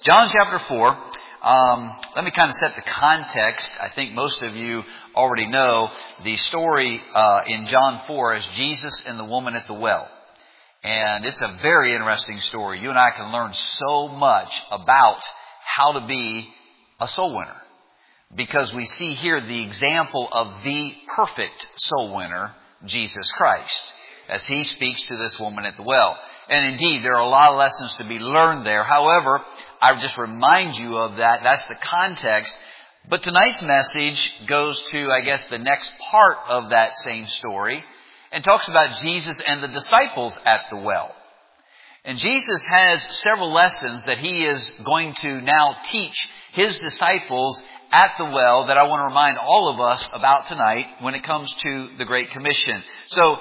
John chapter 4. Let me kind of set the context. I think most of you already know the story in John 4 as Jesus and the woman at the well. And it's a very interesting story. You and I can learn so much about how to be a soul winner. Because we see here the example of the perfect soul winner, Jesus Christ, as He speaks to this woman at the well. And indeed, there are a lot of lessons to be learned there. However, I would just remind you of that. That's the context. But tonight's message goes to, I guess, the next part of that same story and talks about Jesus and the disciples at the well. And Jesus has several lessons that He is going to now teach His disciples at the well that I want to remind all of us about tonight when it comes to the Great Commission. So,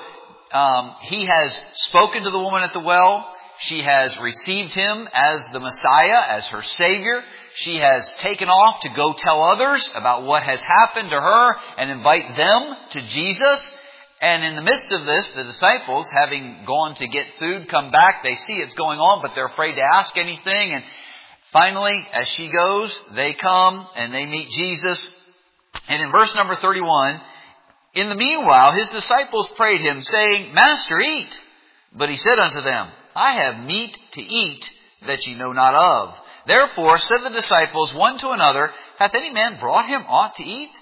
He has spoken to the woman at the well. She has received Him as the Messiah, as her Savior. She has taken off to go tell others about what has happened to her and invite them to Jesus. And in the midst of this, the disciples, having gone to get food, come back. They see it's going on, but they're afraid to ask anything. And finally, as she goes, they come and they meet Jesus. And in verse number 31, in the meanwhile, His disciples prayed Him, saying, Master, eat. But He said unto them, I have meat to eat that ye know not of. Therefore said the disciples one to another, Hath any man brought Him aught to eat?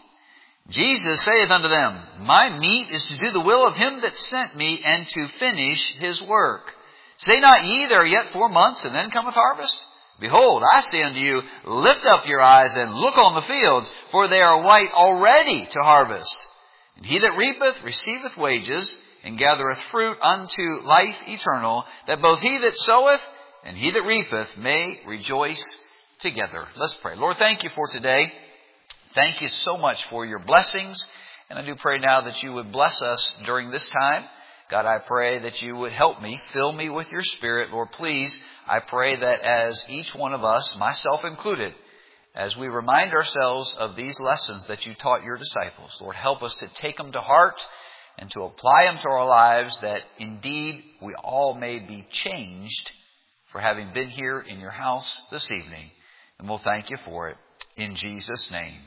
Jesus saith unto them, My meat is to do the will of Him that sent me, and to finish His work. Say not ye, there are yet 4 months, and then cometh harvest? Behold, I say unto you, lift up your eyes and look on the fields, for they are white already to harvest. And he that reapeth receiveth wages, and gathereth fruit unto life eternal, that both he that soweth and he that reapeth may rejoice together. Let's pray. Lord, thank You for today. Thank You so much for Your blessings. And I do pray now that You would bless us during this time. God, I pray that You would help me, fill me with Your Spirit. Lord, please, I pray that as each one of us, myself included, as we remind ourselves of these lessons that You taught Your disciples, Lord, help us to take them to heart and to apply them to our lives, that indeed we all may be changed for having been here in Your house this evening. And we'll thank You for it. In Jesus' name,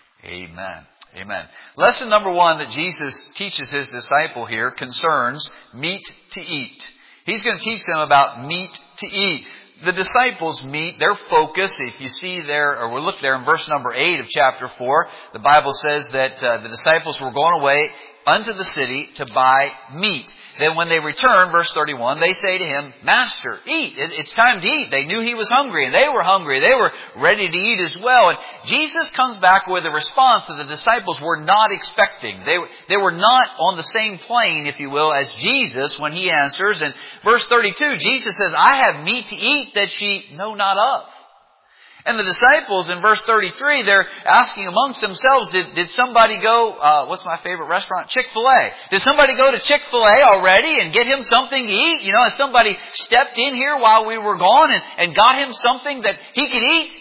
amen. Amen. Lesson number 1 that Jesus teaches His disciple here concerns meat to eat. He's going to teach them about meat to eat. The disciples' meat, their focus, if you see there, or we'll look there in verse number 8 of chapter 4, the Bible says that the disciples were going away unto the city to buy meat. Then when they return, verse 31, they say to Him, Master, eat. It's time to eat. They knew He was hungry, and they were hungry. They were ready to eat as well. And Jesus comes back with a response that the disciples were not expecting. They were not on the same plane, if you will, as Jesus when He answers. And verse 32, Jesus says, I have meat to eat that ye know not of. And the disciples in verse 33, they're asking amongst themselves, did somebody go, what's my favorite restaurant? Chick-fil-A. Did somebody go to Chick-fil-A already and get him something to eat? You know, has somebody stepped in here while we were gone and got him something that he could eat?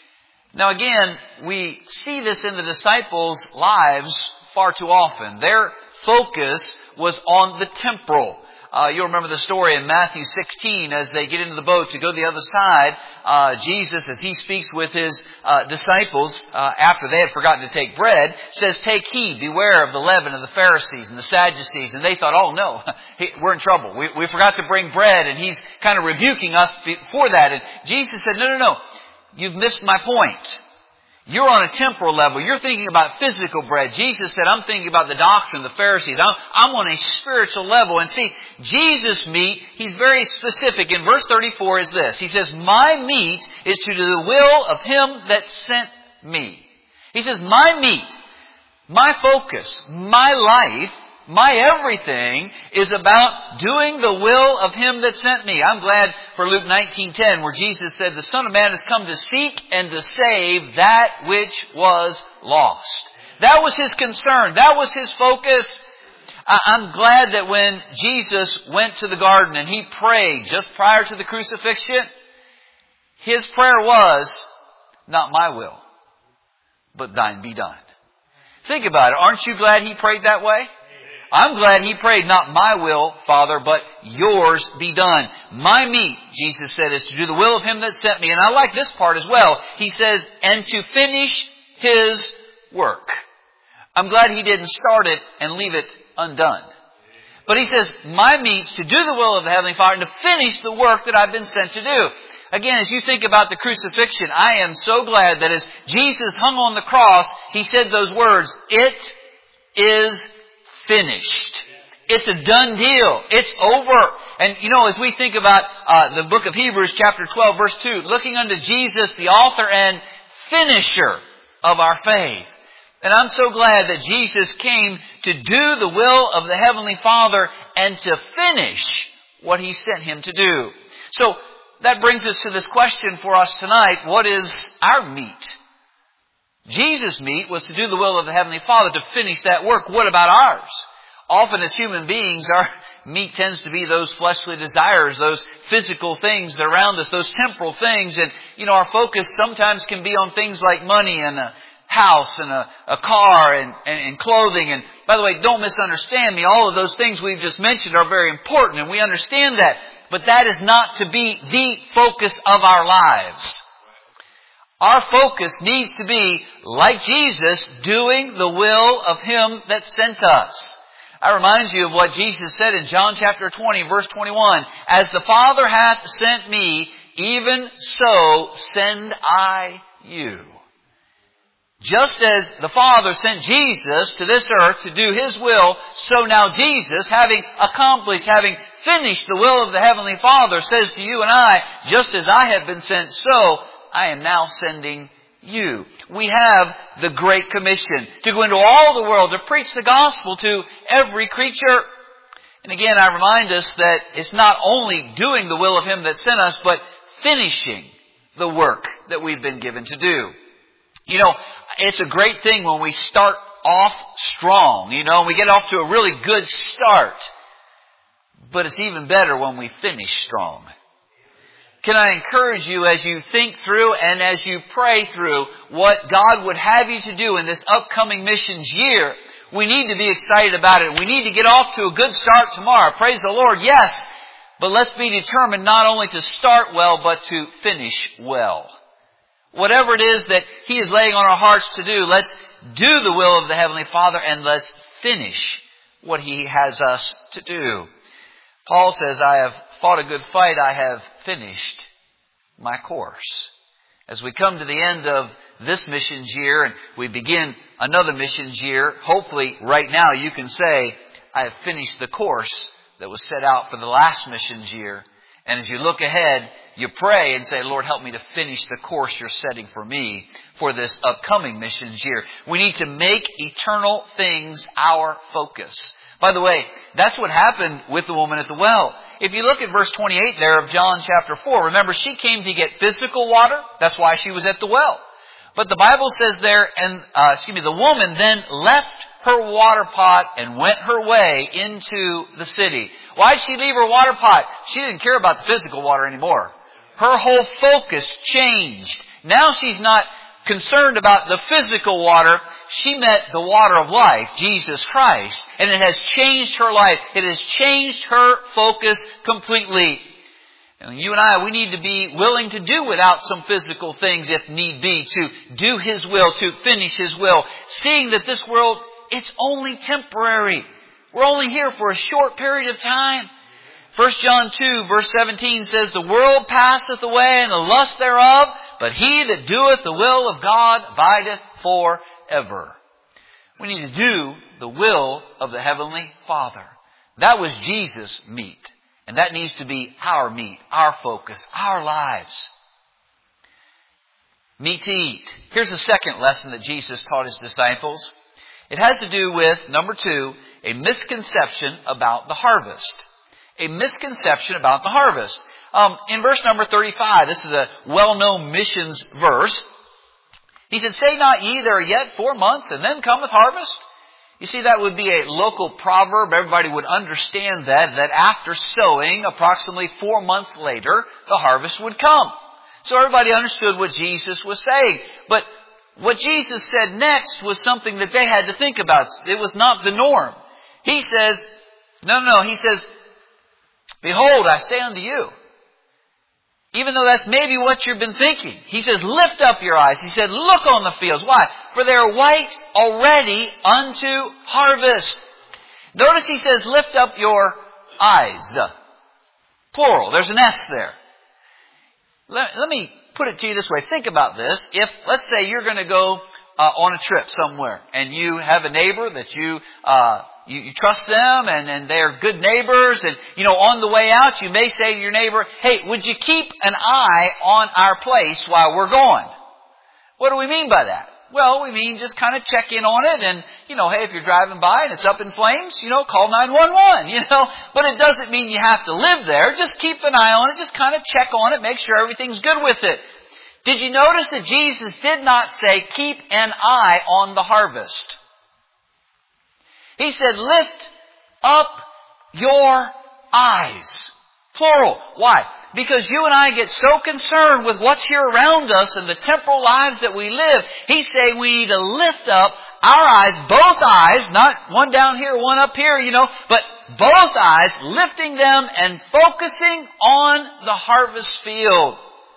Now again, we see this in the disciples' lives far too often. Their focus was on the temporal. You'll remember the story in Matthew 16 as they get into the boat to go to the other side. Jesus, as He speaks with His disciples after they had forgotten to take bread, says, Take heed, beware of the leaven of the Pharisees and the Sadducees. And they thought, oh no, we're in trouble. We forgot to bring bread, and He's kind of rebuking us for that. And Jesus said, no, you've missed my point. You're on a temporal level. You're thinking about physical bread. Jesus said, I'm thinking about the doctrine of the Pharisees. I'm on a spiritual level. And see, Jesus' meat, He's very specific. In verse 34 is this. He says, My meat is to do the will of Him that sent me. He says, my meat, my focus, my life, my everything is about doing the will of Him that sent me. I'm glad for Luke 19:10, where Jesus said, The Son of Man has come to seek and to save that which was lost. That was His concern. That was His focus. I'm glad that when Jesus went to the garden and He prayed just prior to the crucifixion, His prayer was, not my will, but thine be done. Think about it. Aren't you glad He prayed that way? I'm glad he prayed, not my will, Father, but yours be done. My meat, Jesus said, is to do the will of him that sent me. And I like this part as well. He says, and to finish his work. I'm glad he didn't start it and leave it undone. But he says, my meat's to do the will of the Heavenly Father and to finish the work that I've been sent to do. Again, as you think about the crucifixion, I am so glad that as Jesus hung on the cross, he said those words, it is finished. It's a done deal. It's over. And as we think about the book of Hebrews chapter 12 verse 2, looking unto Jesus, the author and finisher of our faith. And I'm so glad that Jesus came to do the will of the Heavenly Father and to finish what he sent him to do. So that brings us to this question for us tonight. What is our meat? Jesus' meat was to do the will of the Heavenly Father, to finish that work. What about ours? Often as human beings, our meat tends to be those fleshly desires, those physical things that are around us, those temporal things. And, our focus sometimes can be on things like money and a house and a car and clothing. And by the way, don't misunderstand me. All of those things we've just mentioned are very important, and we understand that. But that is not to be the focus of our lives. Our focus needs to be, like Jesus, doing the will of him that sent us. I remind you of what Jesus said in John chapter 20, verse 21. As the Father hath sent me, even so send I you. Just as the Father sent Jesus to this earth to do his will, so now Jesus, having accomplished, having finished the will of the Heavenly Father, says to you and I, just as I have been sent, so I am now sending you. We have the Great Commission to go into all the world, to preach the gospel to every creature. And again, I remind us that it's not only doing the will of him that sent us, but finishing the work that we've been given to do. It's a great thing when we start off strong, and we get off to a really good start. But it's even better when we finish strong. Can I encourage you as you think through and as you pray through what God would have you to do in this upcoming missions year? We need to be excited about it. We need to get off to a good start tomorrow. Praise the Lord, yes. But let's be determined not only to start well, but to finish well. Whatever it is that he is laying on our hearts to do, let's do the will of the Heavenly Father and let's finish what he has us to do. Paul says, I have fought a good fight. I have finished my course. As we come to the end of this missions year and we begin another missions year, hopefully right now you can say, I have finished the course that was set out for the last missions year. And as you look ahead, you pray and say, Lord, help me to finish the course you're setting for me for this upcoming missions year. We need to make eternal things our focus. By the way, that's what happened with the woman at the well. If you look at verse 28 there of John chapter 4, remember she came to get physical water. That's why she was at the well. But the Bible says there, the woman then left her water pot and went her way into the city. Why did she leave her water pot? She didn't care about the physical water anymore. Her whole focus changed. Now she's not concerned about the physical water. She met the water of life, Jesus Christ. And it has changed her life. It has changed her focus completely. And you and I, we need to be willing to do without some physical things if need be, to do his will, to finish his will. Seeing that this world, it's only temporary. We're only here for a short period of time. 1 John 2 verse 17 says, the world passeth away and the lust thereof, but he that doeth the will of God abideth forever. We need to do the will of the Heavenly Father. That was Jesus' meat. And that needs to be our meat, our focus, our lives. Meat to eat. Here's the second lesson that Jesus taught his disciples. It has to do with, number 2, a misconception about the harvest. A misconception about the harvest. In verse number 35, this is a well-known missions verse. He said, say not ye, there are yet 4 months, and then cometh harvest? You see, that would be a local proverb. Everybody would understand that after sowing, approximately 4 months later, the harvest would come. So everybody understood what Jesus was saying. But what Jesus said next was something that they had to think about. It was not the norm. He says, no. He says, behold, I say unto you. Even though that's maybe what you've been thinking. He says, lift up your eyes. He said, look on the fields. Why? For they are white already unto harvest. Notice he says, lift up your eyes. Plural. There's an S there. Let me put it to you this way. Think about this. If, let's say, you're going to go on a trip somewhere, and you have a neighbor that you trust them, and they're good neighbors, and, on the way out, you may say to your neighbor, hey, would you keep an eye on our place while we're going? What do we mean by that? Well, we mean just kind of check in on it, and, hey, if you're driving by and it's up in flames, call 911, But it doesn't mean you have to live there. Just keep an eye on it, just kind of check on it, make sure everything's good with it. Did you notice that Jesus did not say, keep an eye on the harvest? He said, lift up your eyes. Plural. Why? Because you and I get so concerned with what's here around us and the temporal lives that we live. He's saying we need to lift up our eyes, both eyes, not one down here, one up here, but both eyes, lifting them and focusing on the harvest field.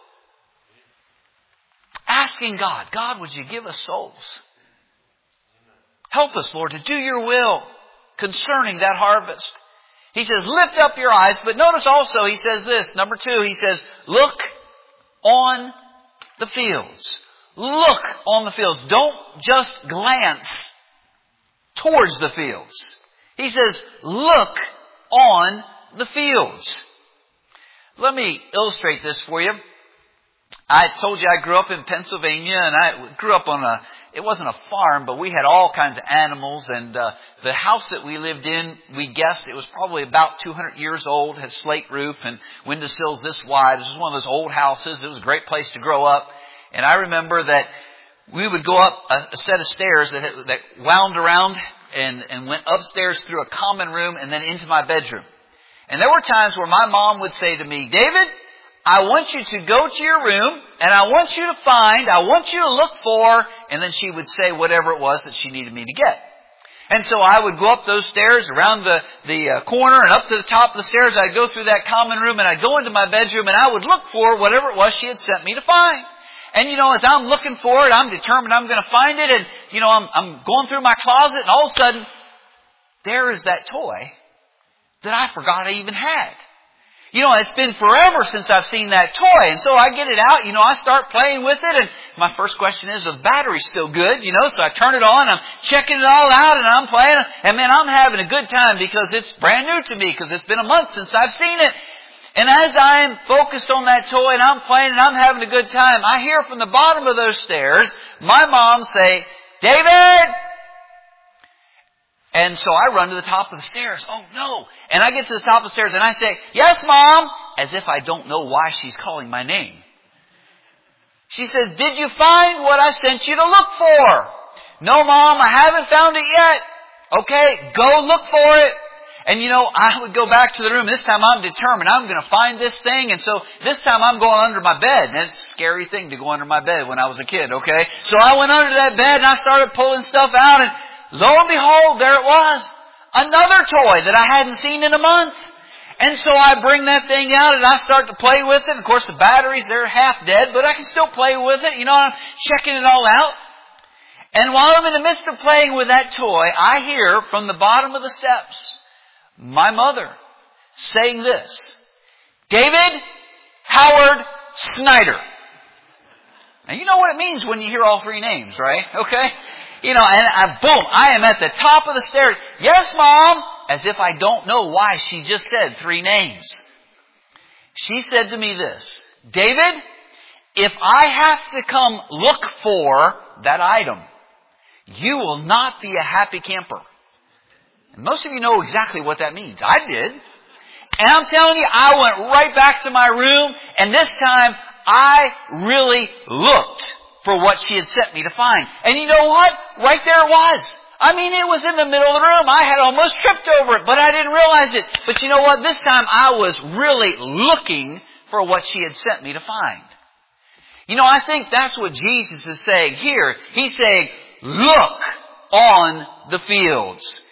Asking God, would you give us souls? Help us, Lord, to do your will concerning that harvest. He says, lift up your eyes. But notice also, he says this, number 2, he says, look on the fields. Look on the fields. Don't just glance towards the fields. He says, look on the fields. Let me illustrate this for you. I told you I grew up in Pennsylvania, and I grew up on it wasn't a farm, but we had all kinds of animals, and the house that we lived in, we guessed it was probably about 200 years old, had slate roof and windowsills this wide. This was one of those old houses. It was a great place to grow up. And I remember that we would go up a set of stairs that wound around and went upstairs through a common room and then into my bedroom. And there were times where my mom would say to me, David, I want you to go to your room, and I want you to look for, and then she would say whatever it was that she needed me to get. And so I would go up those stairs, around the corner, and up to the top of the stairs. I'd go through that common room, and I'd go into my bedroom, and I would look for whatever it was she had sent me to find. And, as I'm looking for it, I'm determined I'm going to find it, and, I'm going through my closet, and all of a sudden, there is that toy that I forgot I even had. It's been forever since I've seen that toy. And so I get it out, I start playing with it. And my first question is, the battery's still good, so I turn it on, I'm checking it all out, and I'm playing. And man, I'm having a good time because it's brand new to me, because it's been a month since I've seen it. And as I'm focused on that toy and I'm playing and I'm having a good time, I hear from the bottom of those stairs, my mom say, David! And so I run to the top of the stairs. Oh, no. And I get to the top of the stairs and I say, yes, Mom, as if I don't know why she's calling my name. She says, did you find what I sent you to look for? No, Mom, I haven't found it yet. Okay, go look for it. And I would go back to the room. This time I'm determined. I'm going to find this thing. And so this time I'm going under my bed. And it's a scary thing to go under my bed when I was a kid, okay? So I went under that bed and I started pulling stuff out, and lo and behold, there it was. Another toy that I hadn't seen in a month. And so I bring that thing out and I start to play with it. Of course, the batteries, they're half dead, but I can still play with it. I'm checking it all out. And while I'm in the midst of playing with that toy, I hear from the bottom of the steps my mother saying this, David Howard Snyder. Now, you know what it means when you hear all three names, right? Okay? Boom, I am at the top of the stairs. Yes, Mom, as if I don't know why she just said three names. She said to me this, David, if I have to come look for that item, you will not be a happy camper. And most of you know exactly what that means. I did. And I'm telling you, I went right back to my room, and this time I really looked for what she had sent me to find. And you know what? Right there it was. I mean, it was in the middle of the room. I had almost tripped over it, but I didn't realize it. But you know what? This time I was really looking for what she had sent me to find. I think that's what Jesus is saying here. He's saying, look on the fields.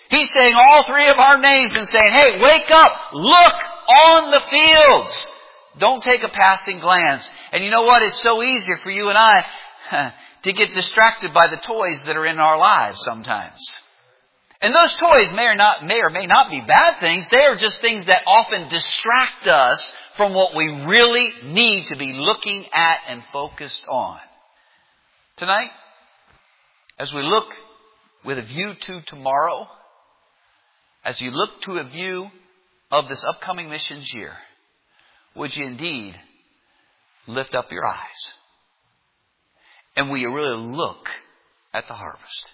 He's saying all three of our names and saying, hey, wake up, look on the fields. Don't take a passing glance. And you know what? It's so easy for you and I to get distracted by the toys that are in our lives sometimes. And those toys may or may not be bad things. They are just things that often distract us from what we really need to be looking at and focused on. Tonight, as we look with a view to tomorrow, as you look to a view of this upcoming missions year, would you indeed lift up your eyes? And will you really look at the harvest?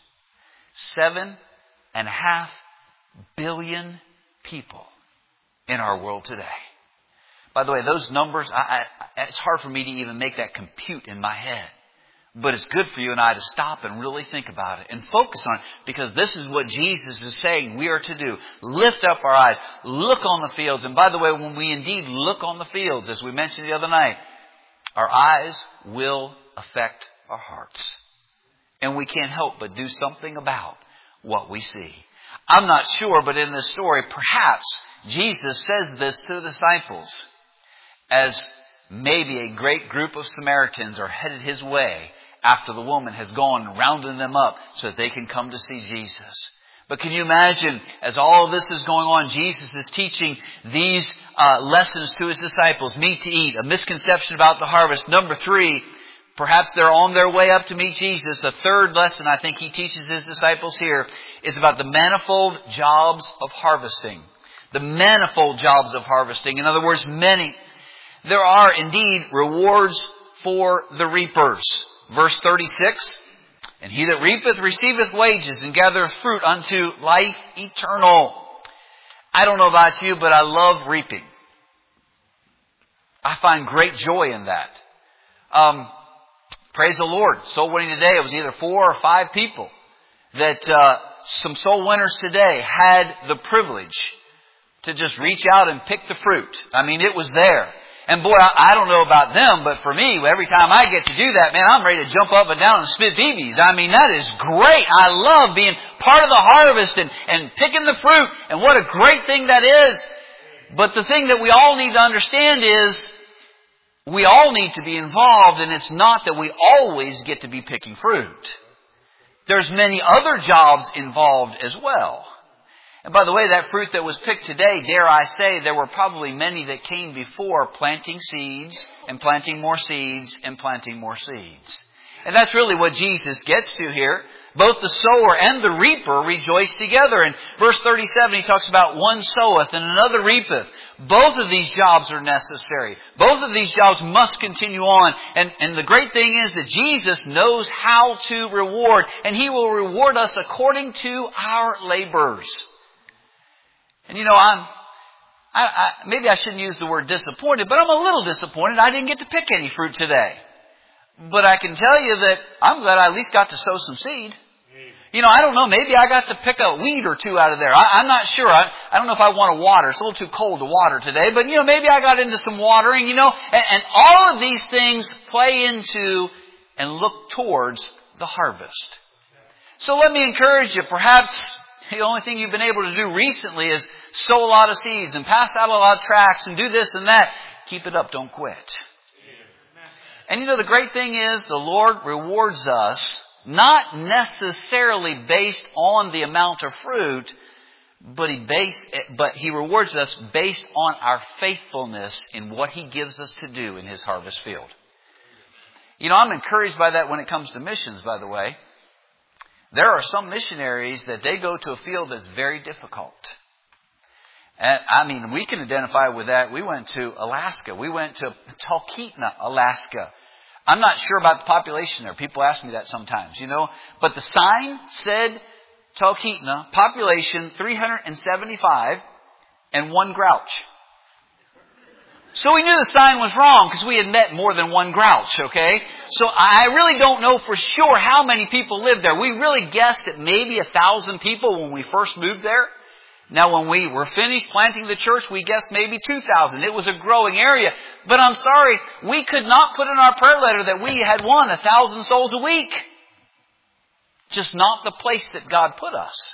7.5 billion people in our world today. By the way, those numbers, it's hard for me to even make that compute in my head. But it's good for you and I to stop and really think about it and focus on it, because this is what Jesus is saying we are to do. Lift up our eyes. Look on the fields. And by the way, when we indeed look on the fields, as we mentioned the other night, our eyes will affect our hearts. And we can't help but do something about what we see. I'm not sure, but in this story, perhaps Jesus says this to the disciples as maybe a great group of Samaritans are headed His way after the woman has gone and rounded them up so that they can come to see Jesus. But can you imagine, as all of this is going on, Jesus is teaching these lessons to His disciples. Meat to eat, a misconception about the harvest. Number 3, perhaps they're on their way up to meet Jesus. The third lesson I think He teaches His disciples here is about the manifold jobs of harvesting. The manifold jobs of harvesting. In other words, many. There are indeed rewards for the reapers. Verse 36, and he that reapeth receiveth wages and gathereth fruit unto life eternal. I don't know about you, but I love reaping. I find great joy in that. Praise the Lord. Soul winning today, it was either 4 or 5 people that some soul winners today had the privilege to just reach out and pick the fruit. I mean, it was there. And boy, I don't know about them, but for me, every time I get to do that, man, I'm ready to jump up and down and spit BBs. I mean, that is great. I love being part of the harvest and picking the fruit. And what a great thing that is. But the thing that we all need to understand is we all need to be involved, and it's not that we always get to be picking fruit. There's many other jobs involved as well. And by the way, that fruit that was picked today, dare I say, there were probably many that came before planting seeds and planting more seeds and planting more seeds. And that's really what Jesus gets to here. Both the sower and the reaper rejoice together. In verse 37, He talks about one soweth and another reapeth. Both of these jobs are necessary. Both of these jobs must continue on. And the great thing is that Jesus knows how to reward. And He will reward us according to our labors. And you know, maybe I shouldn't use the word disappointed, but I'm a little disappointed I didn't get to pick any fruit today. But I can tell you that I'm glad I at least got to sow some seed. You know, I don't know, maybe I got to pick a weed or two out of there. I'm not sure. I don't know if I want to water. It's a little too cold to water today. But, you know, maybe I got into some watering, you know. And all of these things play into and look towards the harvest. So let me encourage you, perhaps the only thing you've been able to do recently is sow a lot of seeds and pass out a lot of tracts and do this and that. Keep it up. Don't quit. And you know, the great thing is the Lord rewards us not necessarily based on the amount of fruit, but He rewards us based on our faithfulness in what He gives us to do in His harvest field. You know, I'm encouraged by that when it comes to missions, by the way. There are some missionaries that they go to a field that's very difficult. And I mean, we can identify with that. We went to Alaska. We went to Talkeetna, Alaska. I'm not sure about the population there. People ask me that sometimes, you know. But the sign said Talkeetna, population 375 and 1 grouch. So we knew the sign was wrong because we had met more than 1 grouch, okay? So I really don't know for sure how many people lived there. We really guessed at maybe 1,000 people when we first moved there. Now, when we were finished planting the church, we guessed maybe 2,000. It was a growing area. But I'm sorry, we could not put in our prayer letter that we had won 1,000 souls a week. Just not the place that God put us.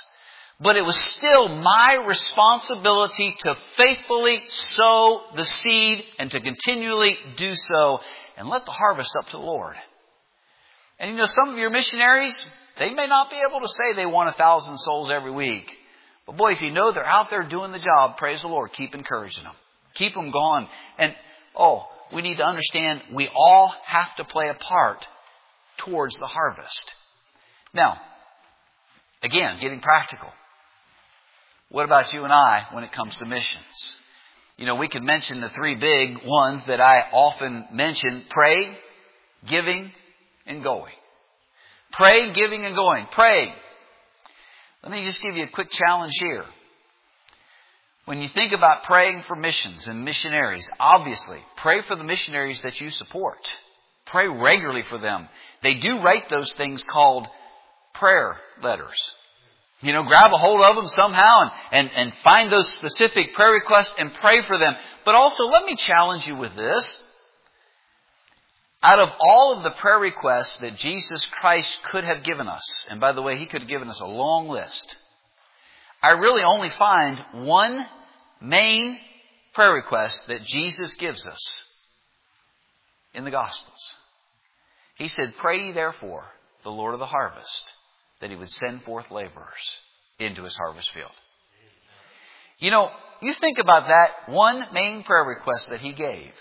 But it was still my responsibility to faithfully sow the seed and to continually do so and let the harvest up to the Lord. And you know, some of your missionaries, they may not be able to say they want 1,000 souls every week. But boy, if you know they're out there doing the job, praise the Lord, keep encouraging them. Keep them going. And, we need to understand we all have to play a part towards the harvest. Now, again, getting practical. What about you and I when it comes to missions? You know, we could mention the three big ones that I often mention: pray, giving, and going. Pray, giving, and going. Pray. Let me just give you a quick challenge here. When you think about praying for missions and missionaries, obviously, pray for the missionaries that you support. Pray regularly for them. They do write those things called prayer letters. You know, grab a hold of them somehow and find those specific prayer requests and pray for them. But also, let me challenge you with this. Out of all of the prayer requests that Jesus Christ could have given us, and by the way, He could have given us a long list, I really only find one main prayer request that Jesus gives us in the Gospels. He said, "Pray ye therefore the Lord of the harvest, that He would send forth laborers into His harvest field." You know, you think about that one main prayer request that He gave.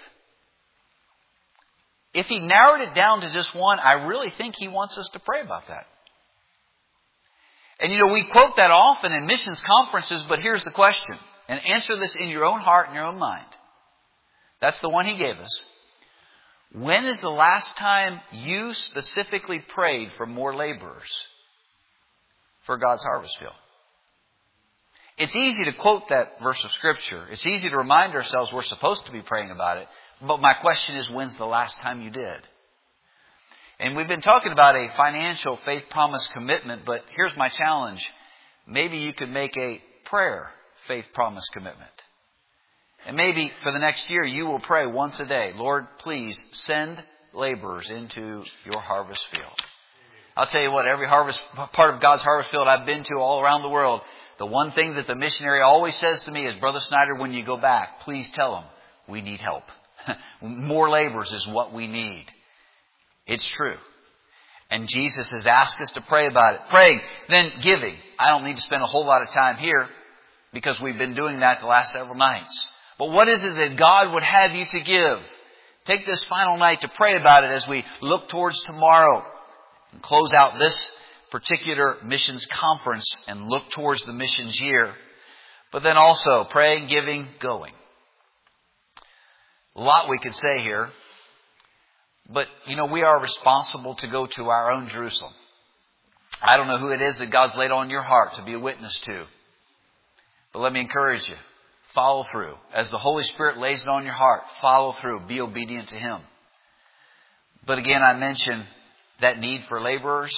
If He narrowed it down to just one, I really think He wants us to pray about that. And you know, we quote that often in missions conferences, but here's the question. And answer this in your own heart and your own mind. That's the one He gave us. When is the last time you specifically prayed for more laborers for God's harvest field? It's easy to quote that verse of Scripture. It's easy to remind ourselves we're supposed to be praying about it. But my question is, when's the last time you did? And we've been talking about a financial faith promise commitment, but here's my challenge. Maybe you could make a prayer faith promise commitment. And maybe for the next year you will pray once a day, "Lord, please send laborers into your harvest field." I'll tell you what, every part of God's harvest field I've been to all around the world, the one thing that the missionary always says to me is, "Brother Snyder, when you go back, please tell them we need help." More laborers is what we need. It's true. And Jesus has asked us to pray about it. Praying, then giving. I don't need to spend a whole lot of time here because we've been doing that the last several nights. But what is it that God would have you to give? Take this final night to pray about it as we look towards tomorrow and close out this particular missions conference and look towards the missions year. But then also praying, giving, going. A lot we could say here. But, you know, we are responsible to go to our own Jerusalem. I don't know who it is that God's laid on your heart to be a witness to. But let me encourage you. Follow through. As the Holy Spirit lays it on your heart, follow through. Be obedient to Him. But again, I mentioned that need for laborers.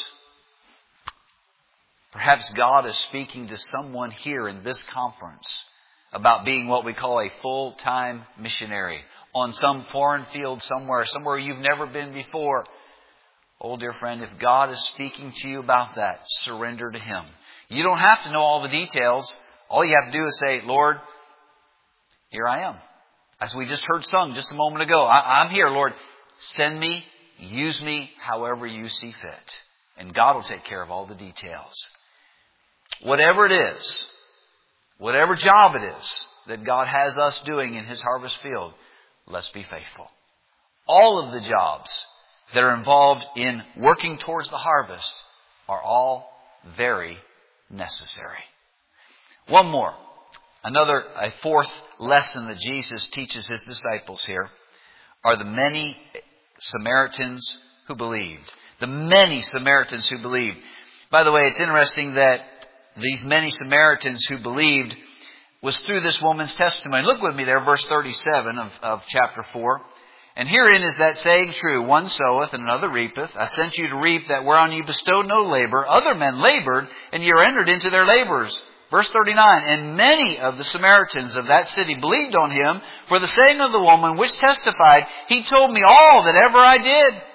Perhaps God is speaking to someone here in this conference about being what we call a full-time missionary on some foreign field somewhere you've never been before. Oh, dear friend, if God is speaking to you about that, surrender to Him. You don't have to know all the details. All you have to do is say, "Lord, here I am." As we just heard sung just a moment ago, I'm here, Lord. Send me, use me however you see fit. And God will take care of all the details. Whatever it is, whatever job it is that God has us doing in His harvest field, let's be faithful. All of the jobs that are involved in working towards the harvest are all very necessary. One more. A fourth lesson that Jesus teaches His disciples here are the many Samaritans who believed. The many Samaritans who believed. By the way, it's interesting that these many Samaritans who believed was through this woman's testimony. Look with me there, verse 37 of chapter 4. "And herein is that saying true, one soweth and another reapeth. I sent you to reap that whereon you bestowed no labor. Other men labored, and ye are entered into their labors." Verse 39, "And many of the Samaritans of that city believed on Him for the saying of the woman, which testified, He told me all that ever I did."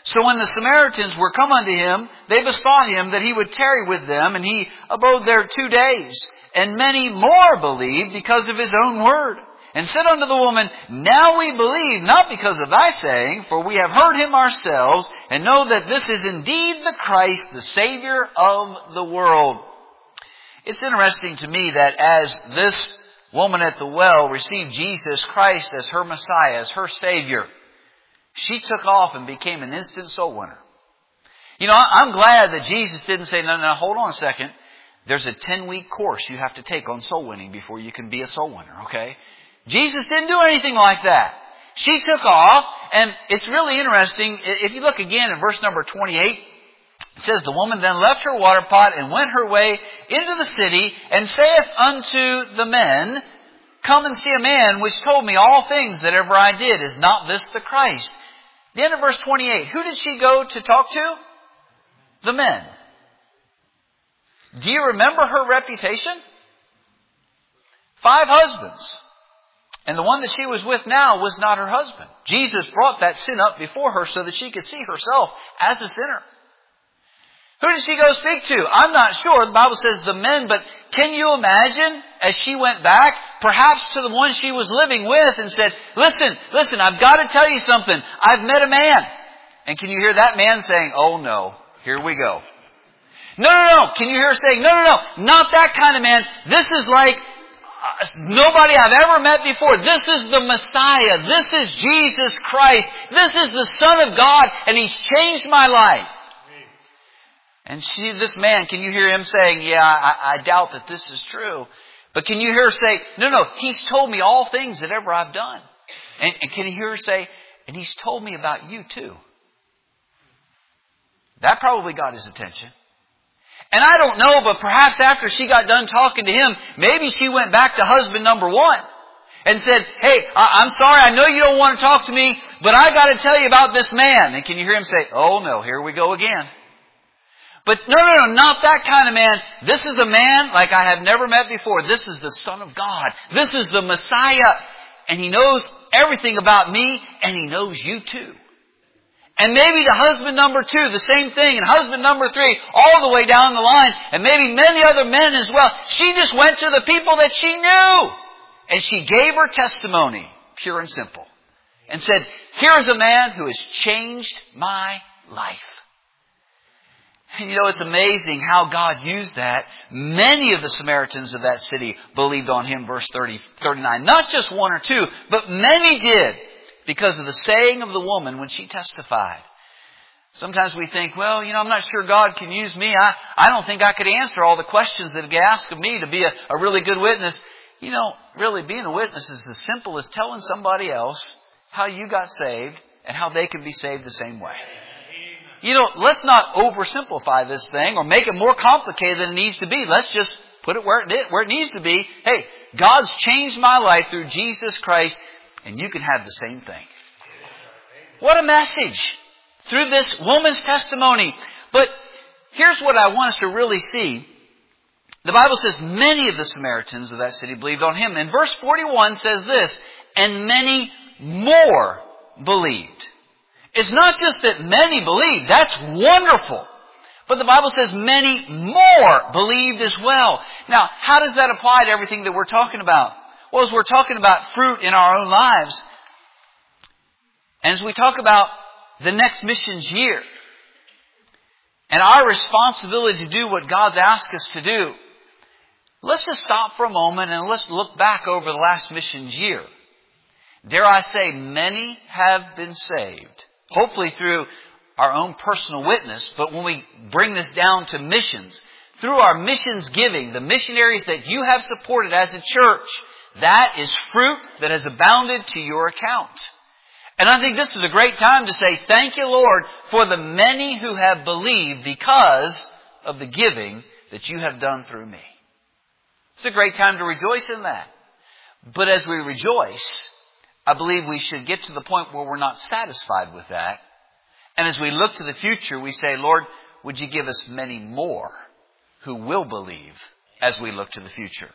So when the Samaritans were come unto him, they besought him that he would tarry with them, and he abode there 2 days. And many more believed because of his own word. And said unto the woman, Now we believe, not because of thy saying, for we have heard him ourselves, and know that this is indeed the Christ, the Savior of the world. It's interesting to me that as this woman at the well received Jesus Christ as her Messiah, as her Savior, she took off and became an instant soul winner. You know, I'm glad that Jesus didn't say, no, hold on a second. There's a 10-week course you have to take on soul winning before you can be a soul winner, okay? Jesus didn't do anything like that. She took off, and it's really interesting. If you look again in verse number 28, it says, The woman then left her water pot and went her way into the city, and saith unto the men, Come and see a man which told me all things that ever I did. Is not this the Christ? The end of verse 28. Who did she go to talk to? The men. Do you remember her reputation? 5 husbands. And the one that she was with now was not her husband. Jesus brought that sin up before her so that she could see herself as a sinner. Who did she go speak to? I'm not sure. The Bible says the men, but can you imagine as she went back, perhaps to the one she was living with and said, listen, I've got to tell you something. I've met a man. And can you hear that man saying, oh no, here we go. No. Can you hear her saying, no, not that kind of man. This is like nobody I've ever met before. This is the Messiah. This is Jesus Christ. This is the Son of God, and He's changed my life. And this man, can you hear him saying, yeah, I doubt that this is true. But can you hear her say, no, He's told me all things that ever I've done. And can you hear her say, and He's told me about you too. That probably got his attention. And I don't know, but perhaps after she got done talking to him, maybe she went back to husband number 1 and said, hey, I'm sorry, I know you don't want to talk to me, but I got to tell you about this man. And can you hear him say, oh no, here we go again. But no, not that kind of man. This is a man like I have never met before. This is the Son of God. This is the Messiah. And He knows everything about me, and He knows you too. And maybe to husband number 2, the same thing. And husband number 3, all the way down the line. And maybe many other men as well. She just went to the people that she knew. And she gave her testimony, pure and simple. And said, here's a man who has changed my life. And you know, it's amazing how God used that. Many of the Samaritans of that city believed on Him, verse 39. Not just 1 or 2, but many did. Because of the saying of the woman when she testified. Sometimes we think, well, I'm not sure God can use me. I don't think I could answer all the questions that get asked of me to be a really good witness. Really being a witness is as simple as telling somebody else how you got saved and how they can be saved the same way. Let's not oversimplify this thing or make it more complicated than it needs to be. Let's just put it where it needs to be. Hey, God's changed my life through Jesus Christ. And you can have the same thing. What a message through this woman's testimony. But here's what I want us to really see. The Bible says many of the Samaritans of that city believed on Him. And verse 41 says this, and many more believed. It's not just that many believed. That's wonderful. But the Bible says many more believed as well. Now, how does that apply to everything that we're talking about? Well, as we're talking about fruit in our own lives, and as we talk about the next missions year, and our responsibility to do what God's asked us to do, let's just stop for a moment and let's look back over the last missions year. Dare I say, many have been saved, hopefully through our own personal witness, but when we bring this down to missions, through our missions giving, the missionaries that you have supported as a church, that is fruit that has abounded to your account. And I think this is a great time to say, thank you, Lord, for the many who have believed because of the giving that you have done through me. It's a great time to rejoice in that. But as we rejoice, I believe we should get to the point where we're not satisfied with that. And as we look to the future, we say, Lord, would you give us many more who will believe as we look to the future?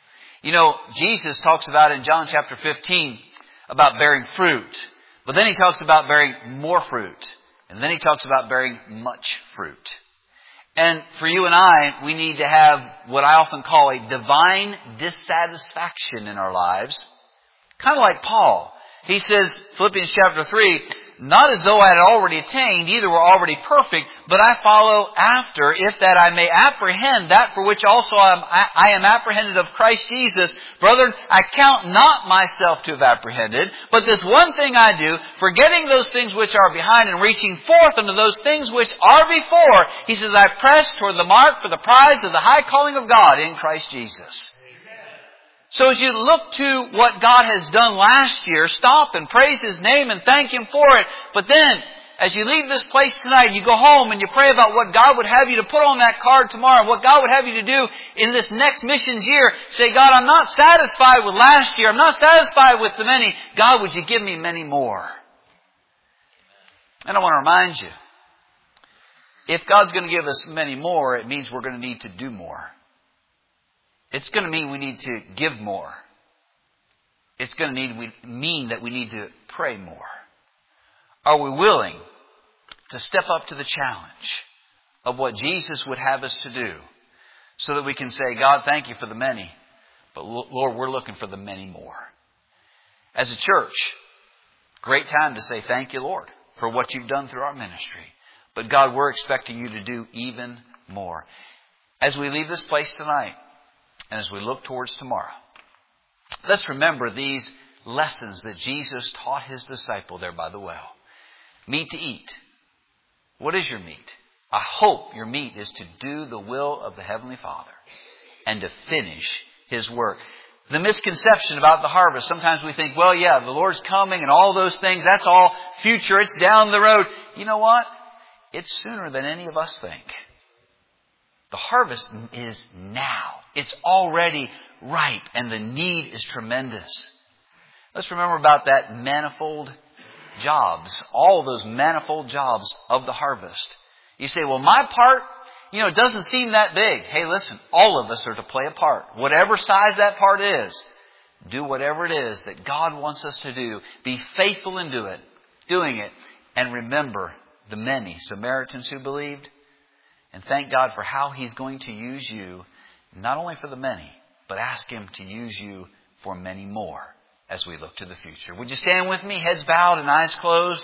Jesus talks about in John chapter 15 about bearing fruit. But then He talks about bearing more fruit. And then he talks about bearing much fruit. And for you and I, we need to have what I often call a divine dissatisfaction in our lives. Kind of like Paul. He says, Philippians chapter 3, not as though I had already attained, either were already perfect, but I follow after, if that I may apprehend that for which also I am apprehended of Christ Jesus. Brethren, I count not myself to have apprehended, but this one thing I do, forgetting those things which are behind and reaching forth unto those things which are before. He says, I press toward the mark for the prize of the high calling of God in Christ Jesus. So as you look to what God has done last year, stop and praise His name and thank Him for it. But then, as you leave this place tonight, you go home and you pray about what God would have you to put on that card tomorrow, what God would have you to do in this next missions year. Say, God, I'm not satisfied with last year. I'm not satisfied with the many. God, would you give me many more? And I want to remind you, if God's going to give us many more, it means we're going to need to do more. It's going to mean we need to give more. It's going to mean that we need to pray more. Are we willing to step up to the challenge of what Jesus would have us to do so that we can say, God, thank you for the many, but Lord, we're looking for the many more. As a church, great time to say thank you, Lord, for what you've done through our ministry. But God, we're expecting you to do even more. As we leave this place tonight, and as we look towards tomorrow, let's remember these lessons that Jesus taught His disciple there by the well. Meat to eat. What is your meat? I hope your meat is to do the will of the Heavenly Father and to finish His work. The misconception about the harvest, sometimes we think, well, yeah, the Lord's coming and all those things, that's all future, it's down the road. You know what? It's sooner than any of us think. The harvest is now. It's already ripe and the need is tremendous. Let's remember about that manifold jobs, all those manifold jobs of the harvest. You say, well, my part, it doesn't seem that big. Hey, listen, all of us are to play a part. Whatever size that part is, do whatever it is that God wants us to do. Be faithful in doing it. And remember the many Samaritans who believed. And thank God for how He's going to use you, not only for the many, but ask Him to use you for many more as we look to the future. Would you stand with me, heads bowed and eyes closed?